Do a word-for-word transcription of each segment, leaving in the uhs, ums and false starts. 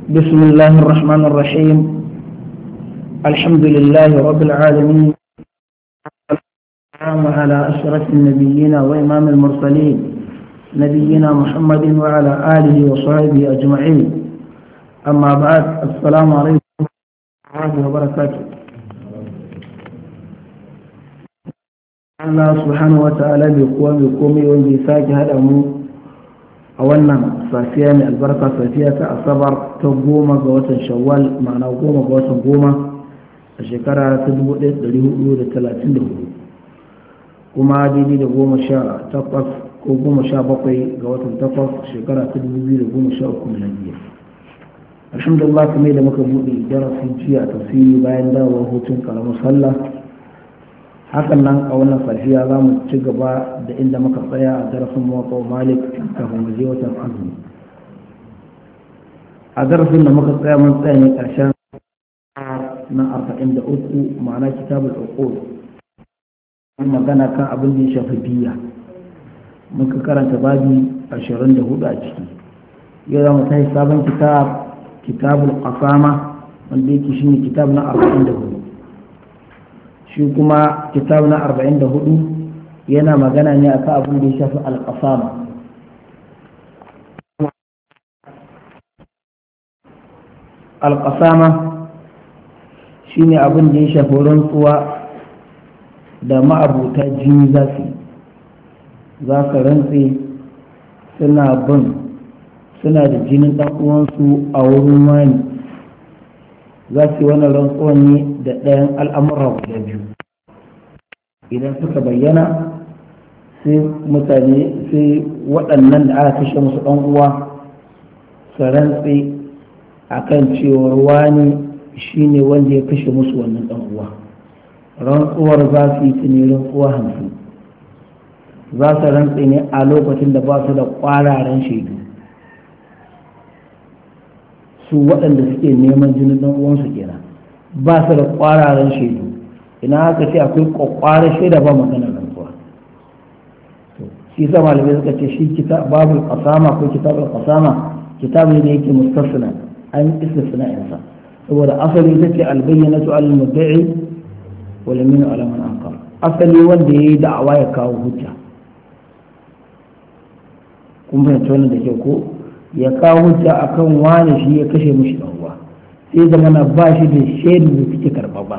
بسم الله الرحمن الرحيم. الحمد لله رب العالمين، والسلام على أشرف النبيين وإمام المرسلين نبينا محمد وعلى آله وصحبه أجمعين. أما بعد، السلام عليكم ورحمة الله وبركاته. Allah subhanahu wa ta'ala bai kuwa bai komai wanda ya sake haɗa mu a wannan safiya mai albarka, safiya ta asabar ta goma ga watan shawwal, ma'ana goma ga watan goma a shekara ta dubu ɗaya da ɗari hudu da talatin da hudu, kuma daidai da goma sha takwas ko goma sha bakwai ga watan takwas shekara ta dubu biyu da goma sha uku miladiya. Alhamdulillah, kamar da muka buɗe darasin jiya a tafsiri bayan dawowar hutun karamar sallah, hakan nan a wannan safiya za mu ci gaba da inda muka tsaya a darasin mawaƙa malik kafin mu je watan azumi. A darasin da muka tsaya mun tsaya ne ƙarshen na arba'in da uku, ma'ana kitabul uqud, magana kan abin da ya shafi biya. Muka karanta babi ashirin da hudu a ciki. Yau za mu tashi sabon kitab, kitabul qasama, wanda yake shine kitab na arba'in da hudu. shi kuma kitab na arba'in da hudu yana magana ne akan abin da ya shafi alƙasama. Alƙasama shi ne abin da ya shafi rantsuwa da ma'abuta jini za su za su rantse suna bin suna da jinin ɗan uwansu a wurin wani, za su yi wani rantsuwan ne da ɗayan al'amura guda biyu. Idan suka bayyana sai mutane sai waɗannan da aka kashe musu ɗan uwa su rantse a kan cewar wani shi ne wanda ya kashe musu wannan ɗan uwa. Rantsuwar za su yi ta ne rantsuwa hamsin. Za su rantse ne a lokacin da ba su da ƙwararen shaidu. Su waɗanda suke neman jinin ɗan uwansu kenan ba su da ƙwararen shaidu. Ina haka ce akwai ƙwaƙwarar shaida ba maganar rantsuwa. Shi sa malamai suka ce shi babul qasama ko kitabul qasama kitab ne da yake mustasna, an istisna insa, saboda asali ita ce albayyanatu al mudda'i wal yaminu ala man ankar. Asali wanda yayi da'awa ya kawo hujja. kun fahimci wannan da kyau ko? Ya kawo hujja akan wani shi ya kashe mushi dan uwa, sai zamana ba shi da shaidu da suke karɓaɓɓa.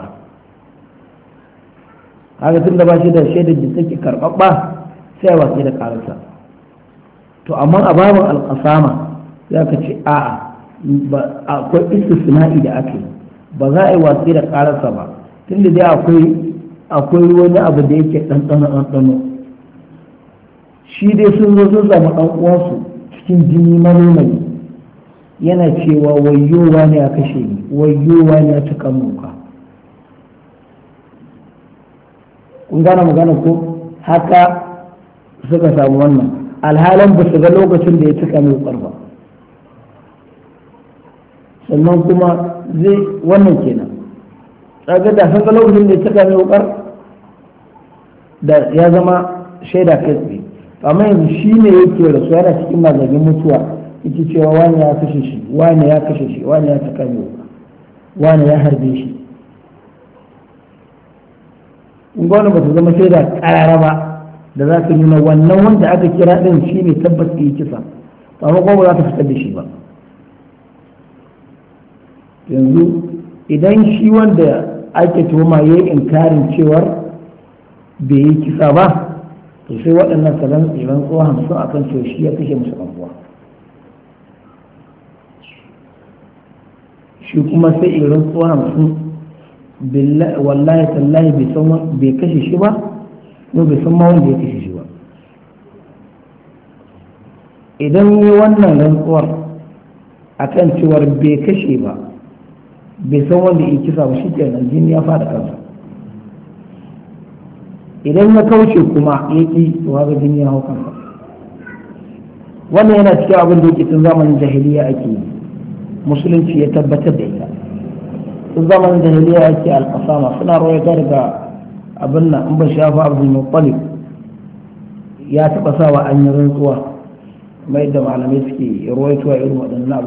haka tun da ba shi da shaidu da suke karɓaɓɓa sai a watsi da ƙararsa. To amma a babin alƙasama za ka ce a'a, akwai istisna'i da ake, ba za a yi watsi da ƙararsa ba, tun da dai akwai akwai wani abu da yake ɗanɗano ɗanɗano. Shi dai sun zo sun samu ɗan uwansu cikin jini manomai yana cewa wayyowa ne ya kashe ni, wayyowa ne ya cika muka. kun gane magana ko? Haka suka samu wannan, alhalin ba su ga lokacin da ya cika mai wukar ba. Sannan kuma zai wannan kenan, tsaga da sun ga lokacin da ya cika mai wukar da ya zama shaida kai tsaye. Amma yanzu shi ne yake rasu yana cikin mazagin mutuwa, yake cewa wani ya kashe shi, wani ya kashe shi, wani ya cika mai wuka, wani ya harbe shi. in gwamna ba ta zama shaida karara ba da za ka nuna wannan wanda aka kira din shi ne tabbas yi kisa, amma kuma ba za ta fitar da shi ba. Yanzu idan shi wanda ake tuhuma ya yi inkarin cewar bai yi kisa ba, to sai waɗannan salan tsiran tsohon hamsin akan cewa shi ya kashe musu ɗan'uwa. Shi kuma sai irin tsohon hamsin wallahi tallahi bai san bai kashe shi ba, ko bai san ma wanda ya kashe shi ba. Idan yi wannan rantsuwar akan cewar bai kashe ba, bai san wanda ya kisa ba, shi kenan jini ya fada kansa. Idan ya kauce kuma ya ƙi, to haka jini ya hau kansa. Wannan yana cikin abin da yake tun zamanin jahiliya ake yi, musulunci ya tabbatar da ita. Tun zamanin jahiliya ake alƙasama, suna rawaita daga abin nan in ba shafa abdul muttalib ya taɓa sawa an yi rantsuwa, mai da malamai suke rawaitowa irin waɗannan